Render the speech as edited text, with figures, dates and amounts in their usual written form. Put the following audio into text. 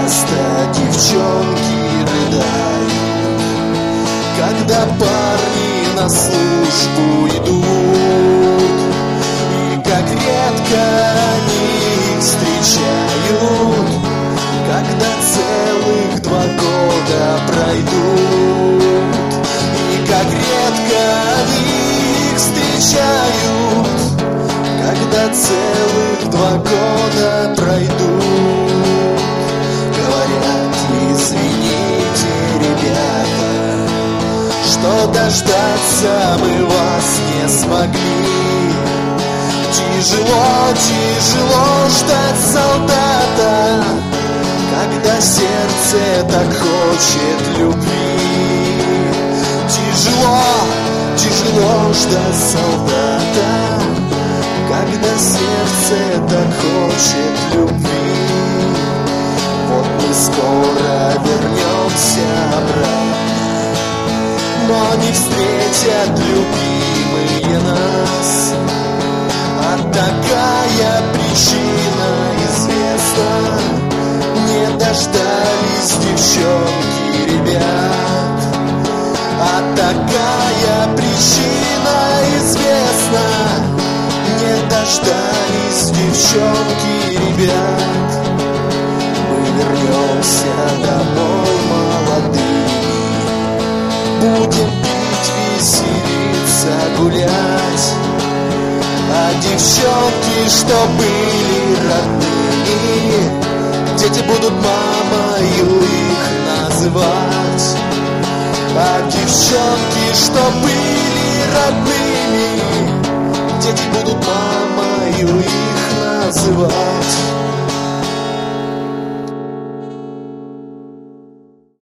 часто девчонки рыдают, когда парни на службу идут, и как редко они их встречают, когда целых 2 года пройдут, и как редко они их встречают, когда целых 2 года пройдут. Говорят, извините, ребята, что дождаться мы вас не смогли. Тяжело, тяжело ждать солдата, когда сердце так хочет любви. Тяжело, тяжело ждать солдата, когда сердце так хочет любви. Вот мы скоро вернемся обратно, но не встретят любимые нас. А такая причина известна: не дождались девчонки ребят. А такая причина известна: не дождались девчонки ребят. Мы вернемся домой молодыми, будем пить, веселиться, гулять. А девчонки, что были родными, дети будут мамою их называть. А девчонки, что были родными, дети будут мамою их называть.